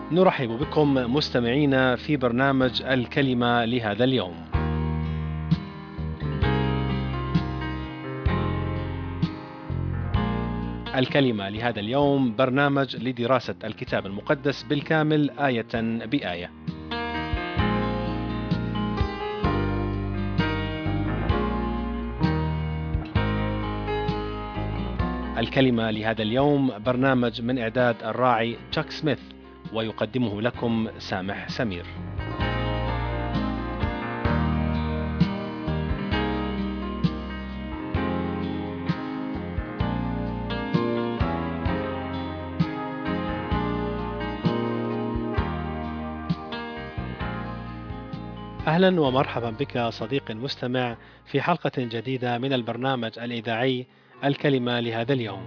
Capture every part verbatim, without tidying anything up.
نرحب بكم مستمعينا في برنامج الكلمة لهذا اليوم. الكلمة لهذا اليوم برنامج لدراسة الكتاب المقدس بالكامل آية بآية. الكلمة لهذا اليوم برنامج من إعداد الراعي تشاك سميث، ويقدمه لكم سامح سمير. أهلا ومرحبا بك صديقي المستمع في حلقة جديدة من البرنامج الإذاعي الكلمة لهذا اليوم.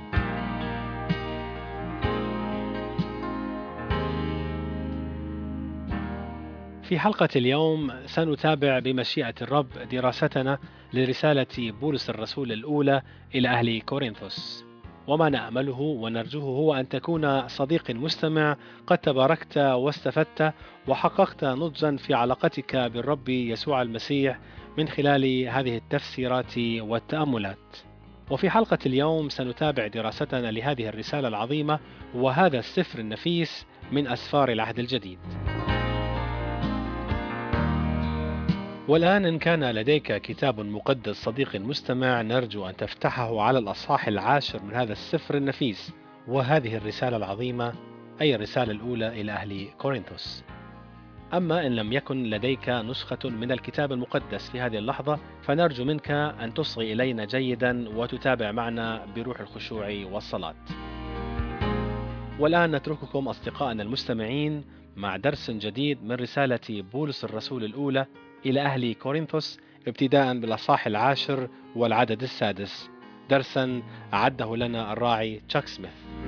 في حلقة اليوم سنتابع بمشيئة الرب دراستنا لرسالة بولس الرسول الأولى إلى أهل كورنثوس، وما نأمله ونرجوه هو أن تكون صديق مستمع قد تباركت واستفدت وحققت نضجا في علاقتك بالرب يسوع المسيح من خلال هذه التفسيرات والتأملات. وفي حلقة اليوم سنتابع دراستنا لهذه الرسالة العظيمة وهذا السفر النفيس من أسفار العهد الجديد. والآن إن كان لديك كتاب مقدس صديقي المستمع، نرجو أن تفتحه على الأصحاح العاشر من هذا السفر النفيس وهذه الرسالة العظيمة، أي الرسالة الأولى إلى أهل كورنثوس. أما إن لم يكن لديك نسخة من الكتاب المقدس في هذه اللحظة، فنرجو منك أن تصغي إلينا جيدا وتتابع معنا بروح الخشوع والصلاة. والآن نترككم أصدقائنا المستمعين مع درس جديد من رسالة بولس الرسول الأولى إلى أهل كورنثوس، ابتداء بالأصحاح العاشر والعدد السادس، درسا أعده لنا الراعي تشاك سميث.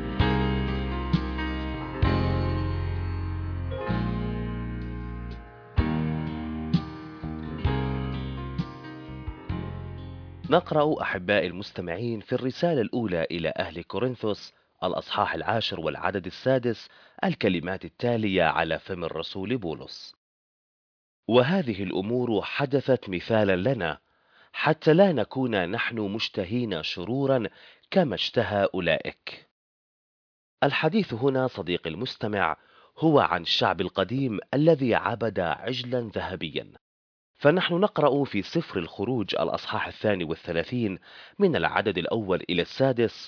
نقرأ أحباء المستمعين في الرسالة الأولى إلى أهل كورنثوس الأصحاح العاشر والعدد السادس الكلمات التالية على فم الرسول بولس: وهذه الأمور حدثت مثالا لنا حتى لا نكون نحن مشتهين شرورا كما اشتهى أولئك. الحديث هنا صديقي المستمع هو عن الشعب القديم الذي عبد عجلا ذهبيا. فنحن نقرأ في سفر الخروج الأصحاح الثاني والثلاثين من العدد الأول إلى السادس: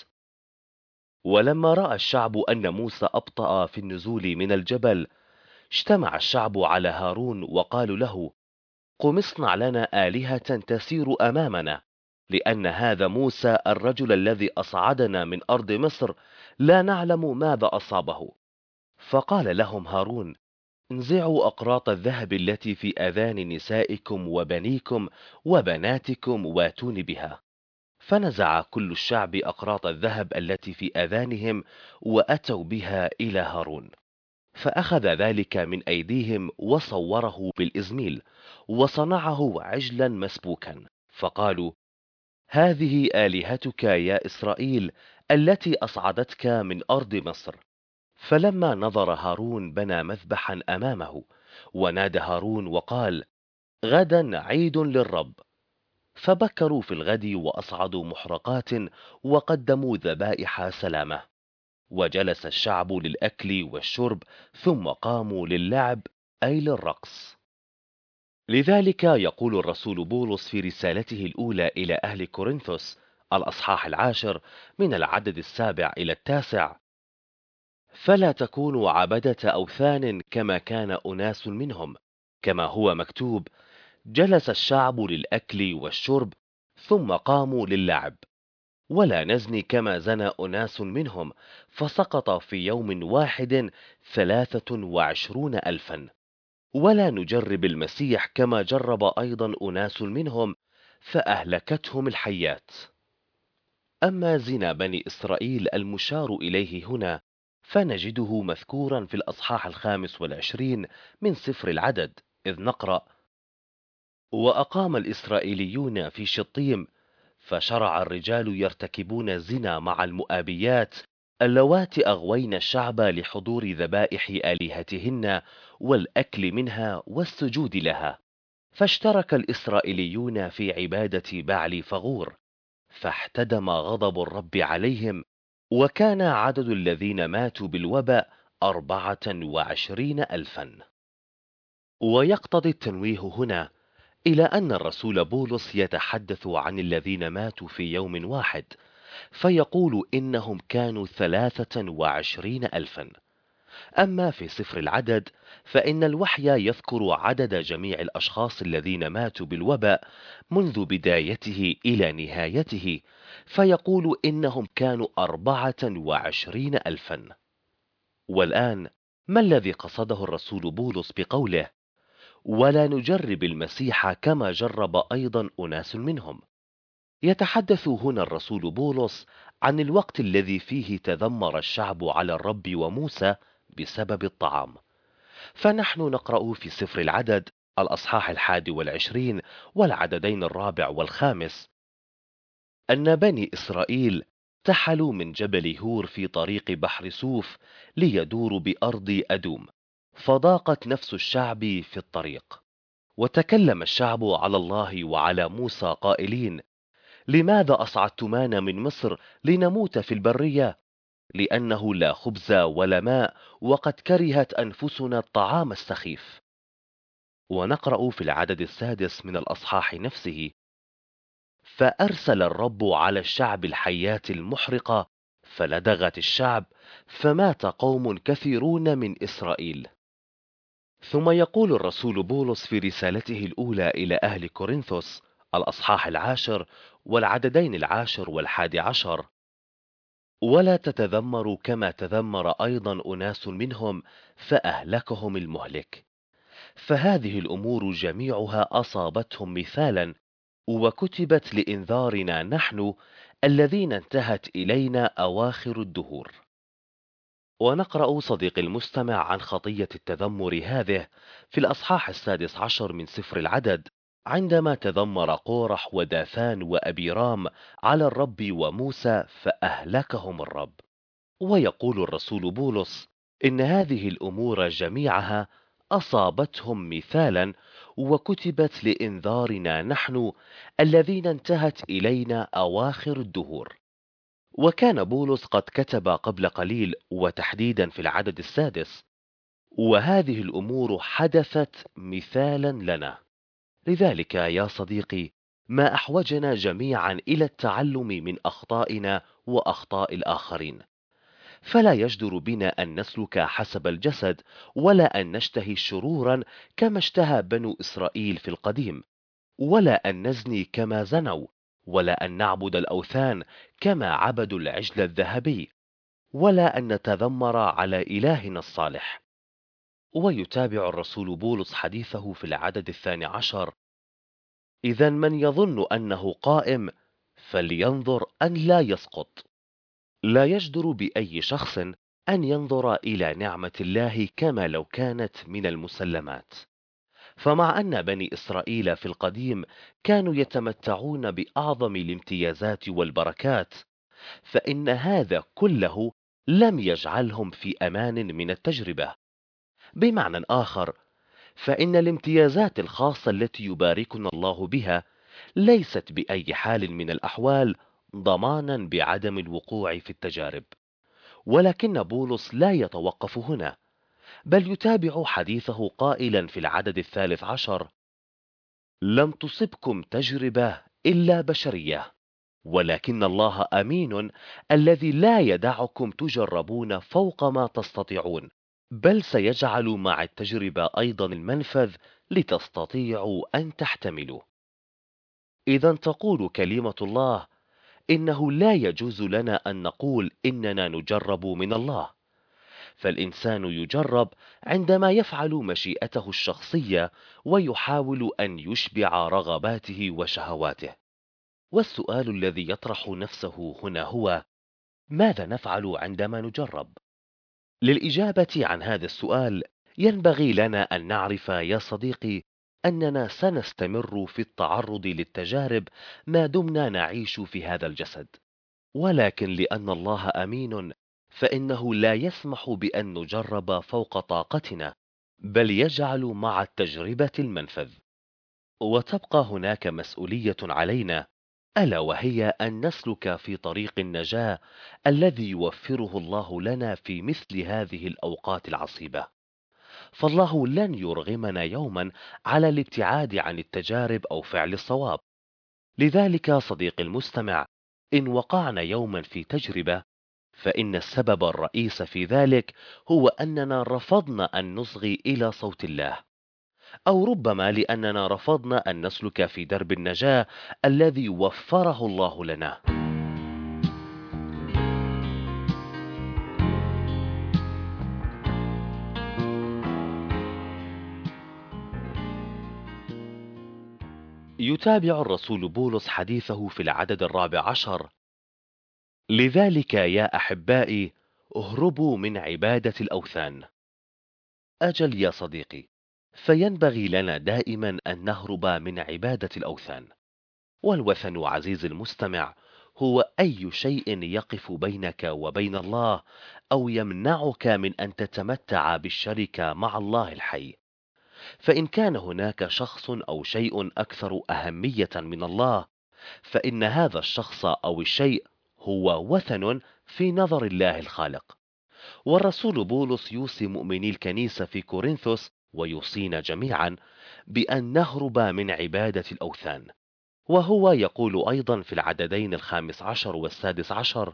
ولما رأى الشعب أن موسى أبطأ في النزول من الجبل، اجتمع الشعب على هارون وقالوا له: قم اصنع لنا آلهة تسير أمامنا، لأن هذا موسى الرجل الذي أصعدنا من أرض مصر لا نعلم ماذا أصابه. فقال لهم هارون: انزعوا أقراط الذهب التي في آذان نسائكم وبنيكم وبناتكم واتوني بها. فنزع كل الشعب أقراط الذهب التي في آذانهم وأتوا بها إلى هارون. فأخذ ذلك من أيديهم وصوره بالإزميل وصنعه عجلا مسبوكا، فقالوا: هذه آلهتك يا إسرائيل التي أصعدتك من أرض مصر. فلما نظر هارون بنى مذبحا أمامه، ونادى هارون وقال: غدا عيد للرب. فبكروا في الغد وأصعدوا محرقات وقدموا ذبائح سلامة، وجلس الشعب للأكل والشرب، ثم قاموا للعب أي للرقص. لذلك يقول الرسول بولس في رسالته الأولى إلى أهل كورنثوس الأصحاح العاشر من العدد السابع إلى التاسع: فلا تكونوا عبدة أوثان كما كان أناس منهم، كما هو مكتوب: جلس الشعب للأكل والشرب ثم قاموا للعب. ولا نزني كما زنى أناس منهم، فسقط في يوم واحد ثلاثة وعشرون ألفا. ولا نجرب المسيح كما جرب أيضا أناس منهم، فأهلكتهم الحيات. أما زنا بني إسرائيل المشار إليه هنا، فنجده مذكورا في الأصحاح الخامس والعشرين من سفر العدد، إذ نقرأ: وأقام الإسرائيليون في شطيم، فشرع الرجال يرتكبون الزنا مع المؤابيات اللواتي أغوين الشعب لحضور ذبائح آلهتهن والأكل منها والسجود لها، فاشترك الإسرائيليون في عبادة بعل فغور، فاحتدم غضب الرب عليهم، وكان عدد الذين ماتوا بالوباء أربعة وعشرين ألفا. ويقتضي التنويه هنا إلى أن الرسول بولس يتحدث عن الذين ماتوا في يوم واحد، فيقول إنهم كانوا ثلاثة وعشرين ألفا. أما في سفر العدد فإن الوحي يذكر عدد جميع الأشخاص الذين ماتوا بالوباء منذ بدايته إلى نهايته، فيقول إنهم كانوا أربعة وعشرين ألفا. والآن ما الذي قصده الرسول بولس بقوله ولا نجرب المسيح كما جرب أيضا أناس منهم؟ يتحدث هنا الرسول بولس عن الوقت الذي فيه تذمر الشعب على الرب وموسى بسبب الطعام. فنحن نقرأ في سفر العدد الأصحاح الحادي والعشرين والعددين الرابع والخامس أن بني إسرائيل تحلوا من جبل هور في طريق بحر سوف ليدوروا بأرض أدوم، فضاقت نفس الشعب في الطريق. وتكلم الشعب على الله وعلى موسى قائلين: لماذا أصعدتمانا من مصر لنموت في البرية؟ لأنه لا خبز ولا ماء، وقد كرهت أنفسنا الطعام السخيف. ونقرأ في العدد السادس من الأصحاح نفسه: فأرسل الرب على الشعب الحيات المحرقة، فلدغت الشعب، فمات قوم كثيرون من إسرائيل. ثم يقول الرسول بولس في رسالته الأولى إلى أهل كورنثوس الأصحاح العاشر والعددين العاشر والحادي عشر: ولا تتذمروا كما تذمر أيضا أناس منهم فأهلكهم المهلك. فهذه الأمور جميعها أصابتهم مثالا، وكتبت لإنذارنا نحن الذين انتهت إلينا أواخر الدهور. ونقرأ صديقي المستمع عن خطية التذمر هذه في الأصحاح السادس عشر من سفر العدد، عندما تذمر قورح وداثان وأبيرام على الرب وموسى فأهلكهم الرب. ويقول الرسول بولس إن هذه الأمور جميعها أصابتهم مثالا، وكتبت لإنذارنا نحن الذين انتهت إلينا أواخر الدهور. وكان بولس قد كتب قبل قليل وتحديدا في العدد السادس: وهذه الأمور حدثت مثالا لنا. لذلك يا صديقي، ما أحوجنا جميعا إلى التعلم من أخطائنا وأخطاء الآخرين. فلا يجدر بنا أن نسلك حسب الجسد، ولا أن نشتهي شرورا كما اشتهى بنو إسرائيل في القديم، ولا أن نزني كما زنوا، ولا أن نعبد الأوثان كما عبدوا العجل الذهبي، ولا أن نتذمر على إلهنا الصالح. ويتابع الرسول بولس حديثه في العدد الثاني عشر: إذا من يظن أنه قائم فلينظر أن لا يسقط. لا يجدر بأي شخص أن ينظر إلى نعمة الله كما لو كانت من المسلمات. فمع أن بني إسرائيل في القديم كانوا يتمتعون بأعظم الامتيازات والبركات، فإن هذا كله لم يجعلهم في أمان من التجربة. بمعنى آخر، فإن الامتيازات الخاصة التي يباركنا الله بها ليست بأي حال من الأحوال ضمانا بعدم الوقوع في التجارب. ولكن بولس لا يتوقف هنا، بل يتابع حديثه قائلا في العدد الثالث عشر: لم تصبكم تجربة إلا بشرية، ولكن الله أمين الذي لا يدعكم تجربون فوق ما تستطيعون، بل سيجعل مع التجربة أيضا المنفذ لتستطيعوا أن تحتملوا. إذا تقول كلمة الله إنه لا يجوز لنا أن نقول إننا نجرب من الله، فالإنسان يجرب عندما يفعل مشيئته الشخصية ويحاول أن يشبع رغباته وشهواته. والسؤال الذي يطرح نفسه هنا هو: ماذا نفعل عندما نجرب؟ للإجابة عن هذا السؤال ينبغي لنا أن نعرف يا صديقي أننا سنستمر في التعرض للتجارب ما دمنا نعيش في هذا الجسد، ولكن لأن الله أمين فإنه لا يسمح بأن نجرب فوق طاقتنا، بل يجعل مع التجربة المنفذ. وتبقى هناك مسؤولية علينا، ألا وهي أن نسلك في طريق النجاة الذي يوفره الله لنا في مثل هذه الأوقات العصيبة. فالله لن يرغمنا يوما على الابتعاد عن التجارب أو فعل الصواب. لذلك صديقي المستمع، إن وقعنا يوما في تجربة، فإن السبب الرئيس في ذلك هو أننا رفضنا أن نصغي إلى صوت الله، أو ربما لأننا رفضنا أن نسلك في درب النجاة الذي وفره الله لنا. يتابع الرسول بولس حديثه في العدد الرابع عشر: لذلك يا أحبائي اهربوا من عبادة الأوثان. أجل يا صديقي، فينبغي لنا دائما أن نهرب من عبادة الأوثان. والوثن عزيز المستمع هو أي شيء يقف بينك وبين الله، أو يمنعك من أن تتمتع بالشركة مع الله الحي. فإن كان هناك شخص أو شيء أكثر أهمية من الله، فإن هذا الشخص أو الشيء هو وثن في نظر الله الخالق. والرسول بولس يوصي مؤمني الكنيسة في كورنثوس ويوصينا جميعا بأن نهرب من عبادة الأوثان. وهو يقول أيضا في العددين الخامس عشر والسادس عشر: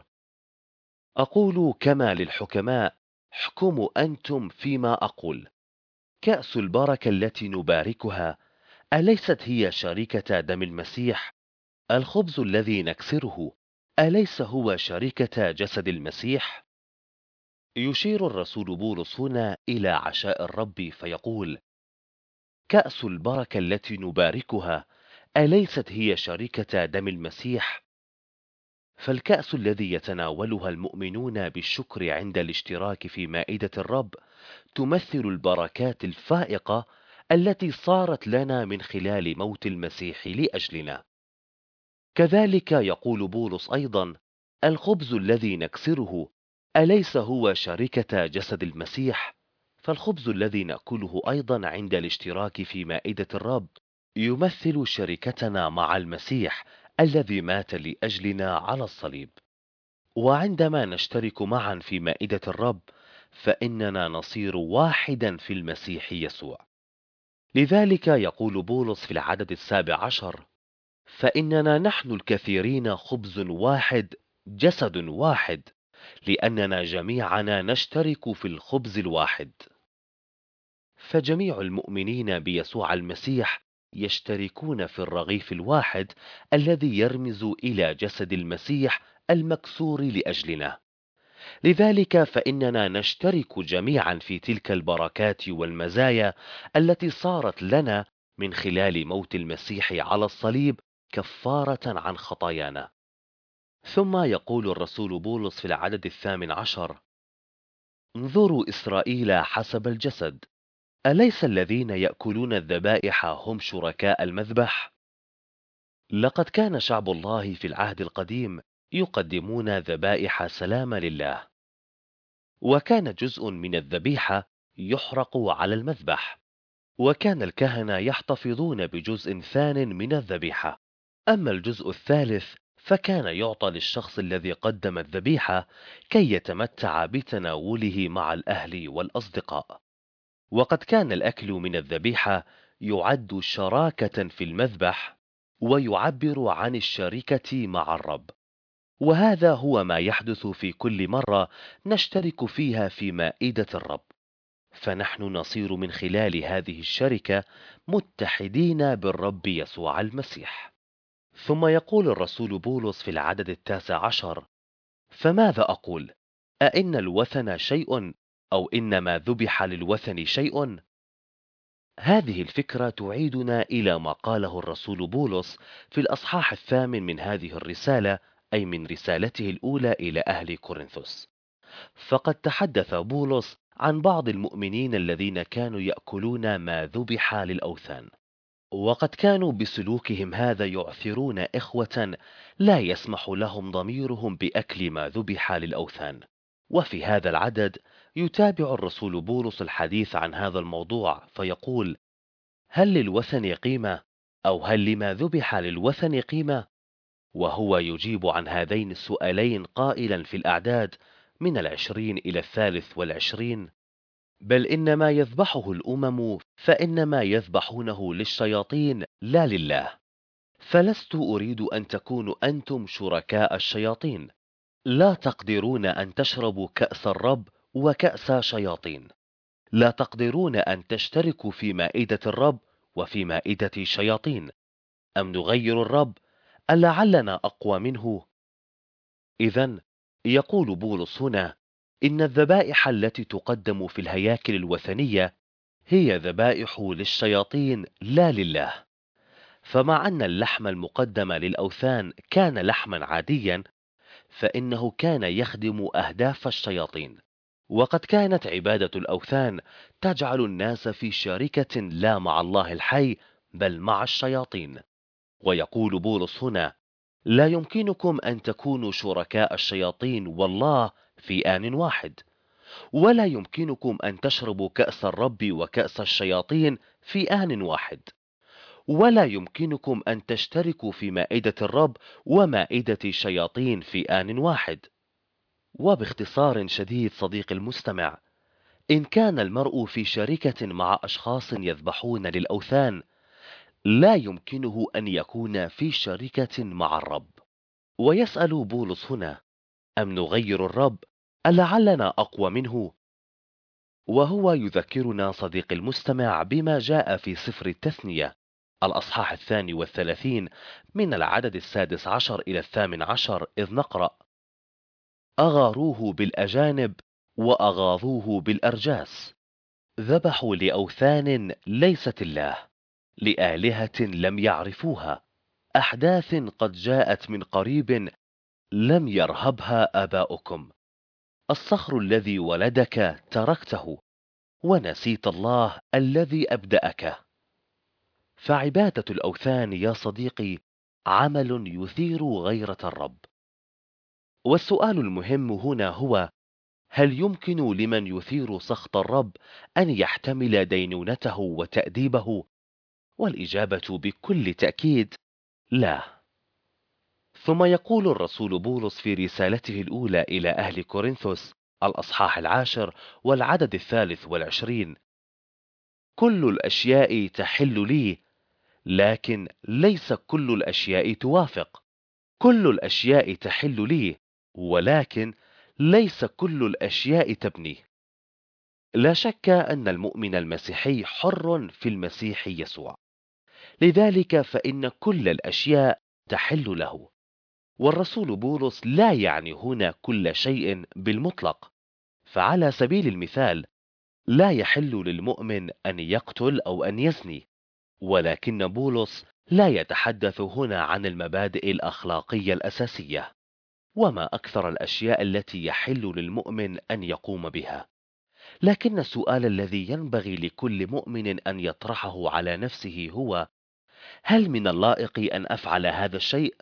أقول كما للحكماء، احكموا أنتم فيما أقول. كأس البركة التي نباركها أليست هي شركة دم المسيح؟ الخبز الذي نكسره أليس هو شركة جسد المسيح؟ يشير الرسول بولس هنا إلى عشاء الرب فيقول: كأس البركة التي نباركها أليست هي شركة دم المسيح؟ فالكأس الذي يتناولها المؤمنون بالشكر عند الاشتراك في مائدة الرب تمثل البركات الفائقة التي صارت لنا من خلال موت المسيح لأجلنا. كذلك يقول بولس أيضا: الخبز الذي نكسره أليس هو شركة جسد المسيح؟ فالخبز الذي نأكله أيضا عند الاشتراك في مائدة الرب يمثل شركتنا مع المسيح الذي مات لأجلنا على الصليب. وعندما نشترك معا في مائدة الرب، فإننا نصير واحدا في المسيح يسوع. لذلك يقول بولس في العدد السابع عشر: فإننا نحن الكثيرين خبز واحد جسد واحد، لأننا جميعنا نشترك في الخبز الواحد. فجميع المؤمنين بيسوع المسيح يشتركون في الرغيف الواحد الذي يرمز إلى جسد المسيح المكسور لأجلنا. لذلك فإننا نشترك جميعا في تلك البركات والمزايا التي صارت لنا من خلال موت المسيح على الصليب كفارة عن خطايانا. ثم يقول الرسول بولس في العدد الثامن عشر: انظروا إسرائيل حسب الجسد، أليس الذين يأكلون الذبائح هم شركاء المذبح؟ لقد كان شعب الله في العهد القديم يقدمون ذبائح سلام لله، وكان جزء من الذبيحة يحرق على المذبح، وكان الكهنة يحتفظون بجزء ثان من الذبيحة. أما الجزء الثالث فكان يعطى للشخص الذي قدم الذبيحة كي يتمتع بتناوله مع الأهل والأصدقاء. وقد كان الأكل من الذبيحة يعد شراكة في المذبح، ويعبر عن الشركة مع الرب. وهذا هو ما يحدث في كل مرة نشترك فيها في مائدة الرب، فنحن نصير من خلال هذه الشركة متحدين بالرب يسوع المسيح. ثم يقول الرسول بولس في العدد التاسع عشر: فماذا أقول؟ أئن الوثن شيء، أو إن ما ذبح للوثن شيء؟ هذه الفكرة تعيدنا إلى ما قاله الرسول بولس في الأصحاح الثامن من هذه الرسالة، أي من رسالته الأولى إلى أهل كورنثوس. فقد تحدث بولس عن بعض المؤمنين الذين كانوا يأكلون ما ذبح للأوثان، وقد كانوا بسلوكهم هذا يعثرون إخوة لا يسمح لهم ضميرهم بأكل ما ذبح للأوثان. وفي هذا العدد يتابع الرسول بولس الحديث عن هذا الموضوع فيقول: هل للوثن قيمة؟ أو هل لما ذبح للوثن قيمة؟ وهو يجيب عن هذين السؤالين قائلا في الأعداد من العشرين إلى الثالث والعشرين: بل إنما يذبحه الأمم فإنما يذبحونه للشياطين لا لله، فلست أريد أن تكونوا أنتم شركاء الشياطين. لا تقدرون أن تشربوا كأس الرب وكأس شياطين. لا تقدرون أن تشتركوا في مائدة الرب وفي مائدة شياطين. أم نغير الرب ألعلنا أقوى منه؟ إذن يقول بولس هنا إن الذبائح التي تقدم في الهياكل الوثنية هي ذبائح للشياطين لا لله. فمع أن اللحم المقدم للأوثان كان لحما عاديا، فإنه كان يخدم أهداف الشياطين، وقد كانت عبادة الأوثان تجعل الناس في شركة لا مع الله الحي بل مع الشياطين. ويقول بولس هنا: لا يمكنكم أن تكونوا شركاء الشياطين والله في آن واحد، ولا يمكنكم أن تشربوا كأس الرب وكأس الشياطين في آن واحد، ولا يمكنكم أن تشتركوا في مائدة الرب ومائدة الشياطين في آن واحد. وباختصار شديد صديقي المستمع، إن كان المرء في شركة مع أشخاص يذبحون للأوثان، لا يمكنه أن يكون في شركة مع الرب. ويسأل بولس هنا: أم نغير الرب ألعلنا أقوى منه؟ وهو يذكرنا صديقي المستمع بما جاء في سفر التثنية الأصحاح الثاني والثلاثين من العدد السادس عشر إلى الثامن عشر، إذ نقرأ: أغاروه بالأجانب وأغاظوه بالأرجاس، ذبحوا لأوثان ليست الله، لآلهة لم يعرفوها، أحداث قد جاءت من قريب لم يرهبها آباؤكم. الصخر الذي ولدك تركته، ونسيت الله الذي أبدأك. فعبادة الأوثان يا صديقي عمل يثير غيرة الرب. والسؤال المهم هنا هو: هل يمكن لمن يثير سخط الرب أن يحتمل دينونته وتأديبه؟ والإجابة بكل تأكيد لا. ثم يقول الرسول بولس في رسالته الأولى إلى أهل كورنثوس الأصحاح العاشر والعدد الثالث والعشرين: كل الأشياء تحل لي، لكن ليس كل الأشياء توافق. كل الأشياء تحل لي، ولكن ليس كل الأشياء تبني. لا شك أن المؤمن المسيحي حر في المسيح يسوع، لذلك فإن كل الأشياء تحل له. والرسول بولس لا يعني هنا كل شيء بالمطلق، فعلى سبيل المثال لا يحل للمؤمن أن يقتل أو أن يزني، ولكن بولس لا يتحدث هنا عن المبادئ الأخلاقية الأساسية. وما أكثر الأشياء التي يحل للمؤمن أن يقوم بها. لكن السؤال الذي ينبغي لكل مؤمن أن يطرحه على نفسه هو: هل من اللائق أن أفعل هذا الشيء؟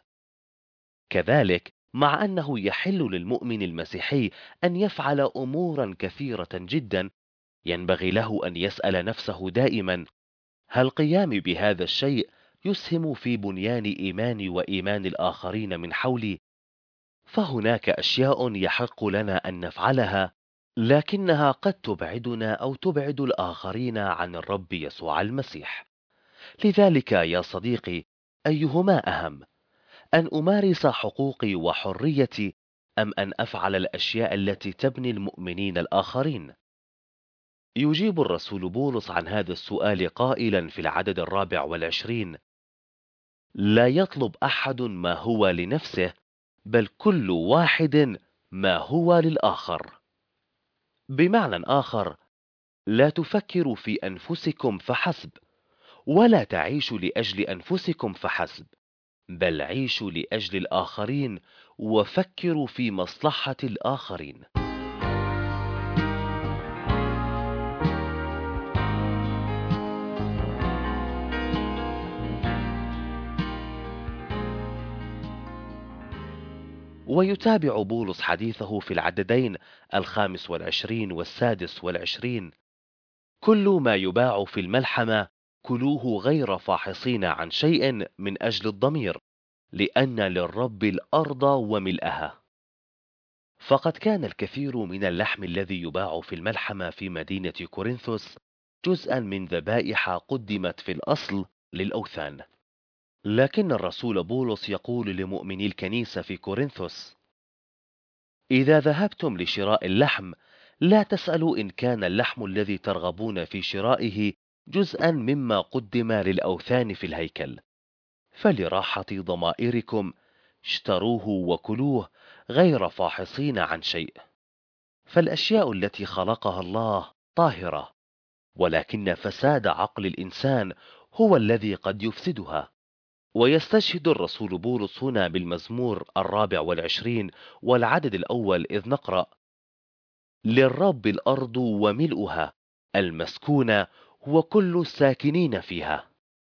كذلك مع أنه يحل للمؤمن المسيحي أن يفعل أمورا كثيرة جدا، ينبغي له أن يسأل نفسه دائما: هل قيامي بهذا الشيء يسهم في بنيان إيماني وإيمان الآخرين من حولي؟ فهناك أشياء يحق لنا أن نفعلها، لكنها قد تبعدنا أو تبعد الآخرين عن الرب يسوع المسيح. لذلك يا صديقي، أيهما أهم؟ أن أمارس حقوقي وحريتي، أم أن أفعل الأشياء التي تبني المؤمنين الآخرين؟ يجيب الرسول بولس عن هذا السؤال قائلا في العدد الرابع والعشرين: لا يطلب أحد ما هو لنفسه، بل كل واحد ما هو للآخر. بمعنى آخر، لا تفكروا في أنفسكم فحسب، ولا تعيشوا لأجل أنفسكم فحسب، بل عيشوا لأجل الآخرين، وفكروا في مصلحة الآخرين. ويتابع بولس حديثه في العددين الخامس والعشرين والسادس والعشرين: كل ما يباع في الملحمة كلوه غير فاحصين عن شيء من أجل الضمير، لأن للرب الأرض وملئها. فقد كان الكثير من اللحم الذي يباع في الملحمة في مدينة كورنثوس جزءا من ذبائح قدمت في الأصل للأوثان. لكن الرسول بولس يقول لمؤمني الكنيسة في كورنثوس: إذا ذهبتم لشراء اللحم لا تسألوا إن كان اللحم الذي ترغبون في شرائه جزءا مما قدم للأوثان في الهيكل، فلراحة ضمائركم اشتروه وكلوه غير فاحصين عن شيء. فالأشياء التي خلقها الله طاهرة، ولكن فساد عقل الإنسان هو الذي قد يفسدها. ويستشهد الرسول بولس هنا بالمزمور الرابع والعشرين والعدد الأول، إذ نقرأ: للرب الأرض وملؤها المسكونة وكل الساكنين فيها.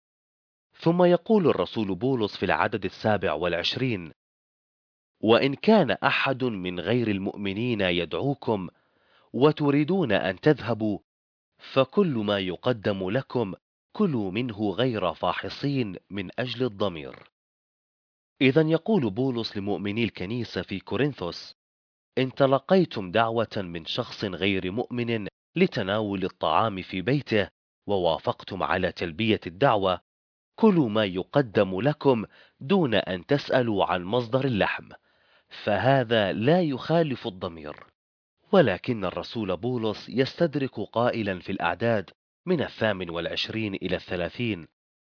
ثم يقول الرسول بولس في العدد السابع والعشرين: وإن كان أحد من غير المؤمنين يدعوكم وتريدون أن تذهبوا، فكل ما يقدم لكم كلوا منه غير فاحصين من أجل الضمير. إذن يقول بولس لمؤمني الكنيسة في كورنثوس: إن تلقيتم دعوة من شخص غير مؤمن لتناول الطعام في بيته ووافقتم على تلبية الدعوة، كلوا ما يقدم لكم دون أن تسألوا عن مصدر اللحم، فهذا لا يخالف الضمير. ولكن الرسول بولس يستدرك قائلا في الأعداد من الثامن والعشرين إلى الثلاثين: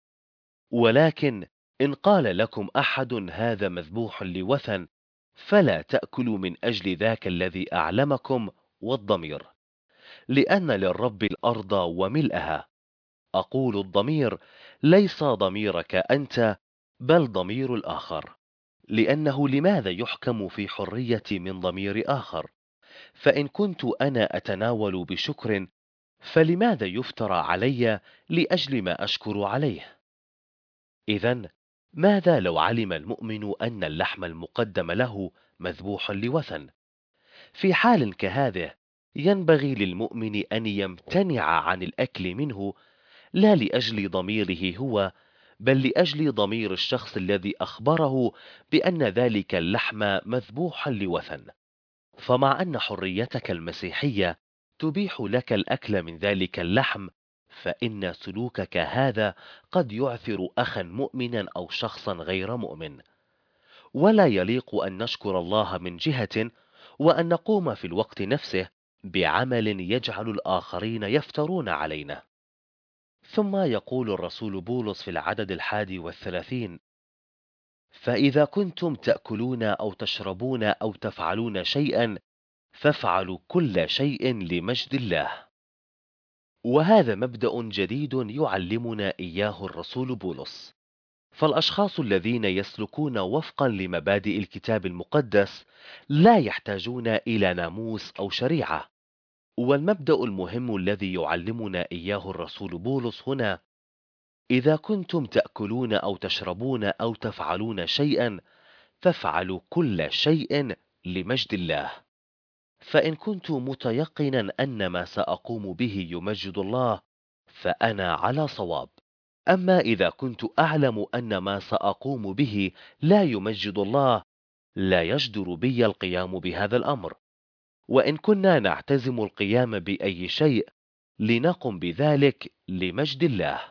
ولكن إن قال لكم أحد هذا مذبوح لوثن فلا تأكلوا من أجل ذاك الذي أعلمكم والضمير، لأن للرب الأرض وملئها. أقول الضمير ليس ضميرك أنت، بل ضمير الآخر، لأنه لماذا يحكم في حرية من ضمير آخر؟ فإن كنت أنا أتناول بشكر، فلماذا يفترى علي لأجل ما أشكر عليه؟ إذن ماذا لو علم المؤمن أن اللحم المقدم له مذبوح لوثن؟ في حال كهذه ينبغي للمؤمن أن يمتنع عن الأكل منه، لا لأجل ضميره هو، بل لأجل ضمير الشخص الذي أخبره بأن ذلك اللحم مذبوح لوثن. فمع أن حريتك المسيحية تبيح لك الأكل من ذلك اللحم، فإن سلوكك هذا قد يعثر أخا مؤمنا أو شخصا غير مؤمن. ولا يليق أن نشكر الله من جهة وأن نقوم في الوقت نفسه بعمل يجعل الآخرين يفترون علينا. ثم يقول الرسول بولس في العدد الحادي والثلاثين: فإذا كنتم تأكلون أو تشربون أو تفعلون شيئا فافعلوا كل شيء لمجد الله. وهذا مبدأ جديد يعلمنا إياه الرسول بولس. فالأشخاص الذين يسلكون وفقا لمبادئ الكتاب المقدس لا يحتاجون إلى ناموس أو شريعة. والمبدأ المهم الذي يعلمنا إياه الرسول بولس هنا: إذا كنتم تأكلون أو تشربون أو تفعلون شيئا فافعلوا كل شيء لمجد الله. فإن كنت متيقنا أن ما سأقوم به يمجد الله فأنا على صواب. أما إذا كنت أعلم أن ما سأقوم به لا يمجد الله، لا يجدر بي القيام بهذا الأمر. وإن كنا نعتزم القيام بأي شيء لنقم بذلك لمجد الله.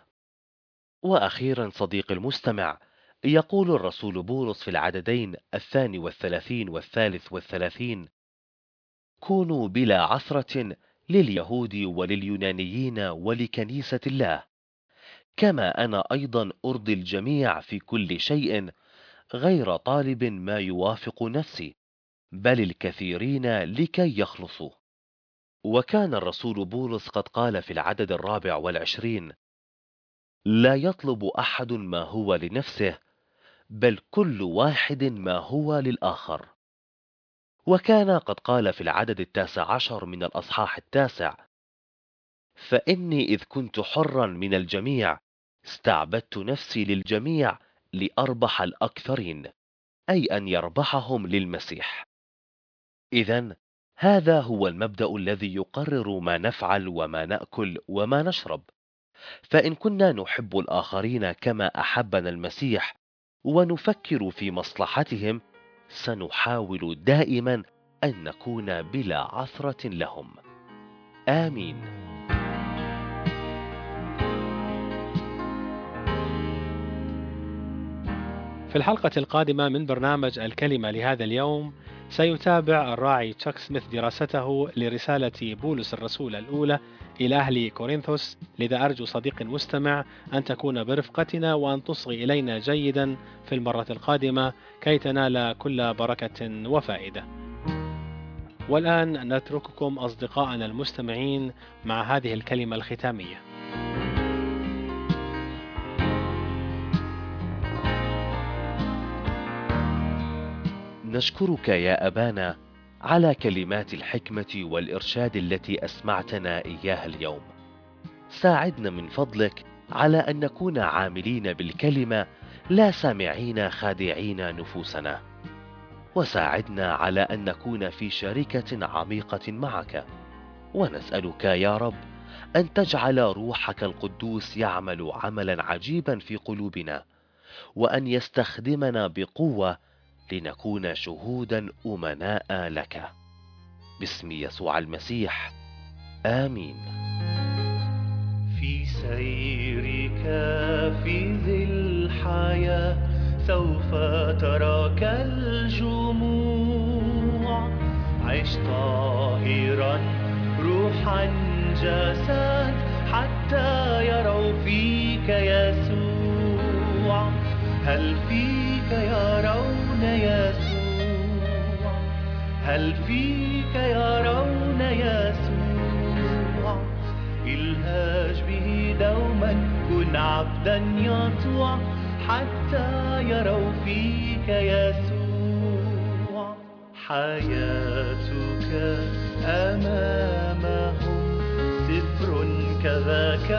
وأخيرا صديق المستمع، يقول الرسول بولس في العددين الثاني والثلاثين والثالث والثلاثين: كونوا بلا عثرة لليهود ولليونانيين ولكنيسة الله، كما أنا أيضا أرضي الجميع في كل شيء، غير طالب ما يوافق نفسي، بل الكثيرين لكي يخلصوا. وكان الرسول بولس قد قال في العدد الرابع والعشرين: لا يطلب أحد ما هو لنفسه، بل كل واحد ما هو للآخر. وكان قد قال في العدد التاسع عشر من الأصحاح التاسع: فإني إذ كنت حرا من الجميع استعبدت نفسي للجميع لأربح الأكثرين. أي أن يربحهم للمسيح. إذن هذا هو المبدأ الذي يقرر ما نفعل وما نأكل وما نشرب. فإن كنا نحب الآخرين كما أحبنا المسيح ونفكر في مصلحتهم، سنحاول دائما أن نكون بلا عثرة لهم. آمين. في الحلقة القادمة من برنامج الكلمة لهذا اليوم سيتابع الراعي تشاك سميث دراسته لرسالة بولس الرسول الأولى إلى أهل كورنثوس. لذا أرجو صديق مستمع أن تكون برفقتنا وأن تصغي إلينا جيدا في المرة القادمة كي تنال كل بركة وفائدة. والآن نترككم أصدقائنا المستمعين مع هذه الكلمة الختامية. نشكرك يا أبانا على كلمات الحكمة والإرشاد التي أسمعتنا إياها اليوم. ساعدنا من فضلك على أن نكون عاملين بالكلمة، لا سامعين خادعين نفوسنا. وساعدنا على أن نكون في شركة عميقة معك. ونسألك يا رب أن تجعل روحك القدوس يعمل عملا عجيبا في قلوبنا، وأن يستخدمنا بقوة لنكون شهودا أمناء لك. باسم يسوع المسيح، آمين. في سيرك في ذي الحياة سوف ترى كالجموع. عش طاهرا روحا جسد حتى يروا فيك يسوع. هل فيك يرون يسوع؟ هل فيك يرون يسوع؟ الهاج به دوما، كن عبدا يطوع حتى يروا فيك يسوع. حياتك أمامهم سفر كذاك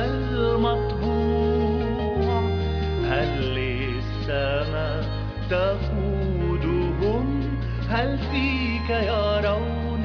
المطبوع. هل للسماء تقودهم؟ هل فيك يرون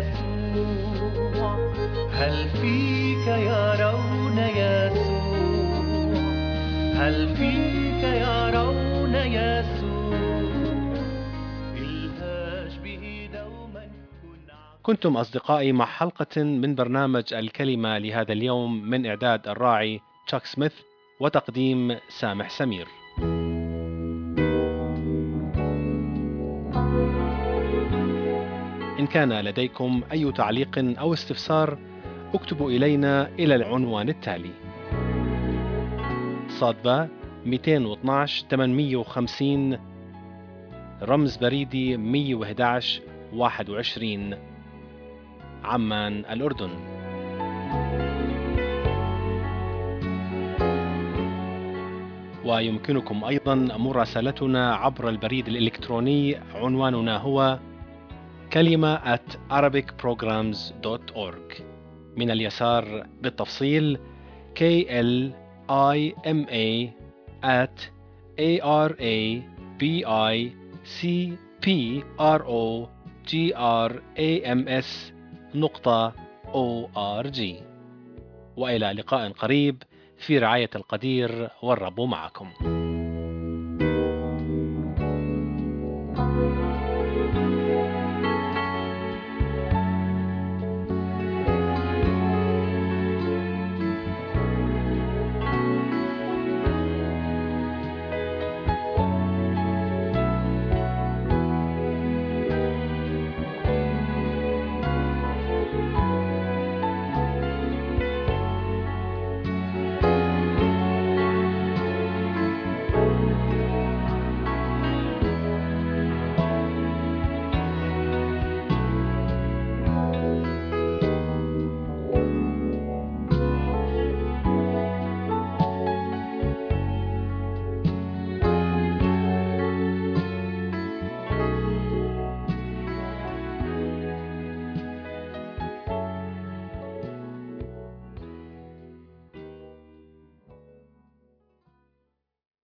يسوع؟ هل فيك يرون يسوع؟ هل فيك يرون يسوع؟ الهاج به دوما كن. كنتم أصدقائي مع حلقة من برنامج الكلمة لهذا اليوم من إعداد الراعي تشاك سميث وتقديم سامح سمير. إن كان لديكم أي تعليق أو استفسار اكتبوا إلينا إلى العنوان التالي: صادبة مئتين واثناشر ثمانمئة وخمسين، رمز بريدي مئة وأحد عشر واحد وعشرين، عمان الأردن. ويمكنكم أيضا مراسلتنا عبر البريد الإلكتروني. عنواننا هو كلمة at arabic programs dot org. من اليسار بالتفصيل K L I M A at A R A B I C P R O G R A M S نقطة O R G. وإلى لقاء قريب في رعاية القدير، والرب معكم.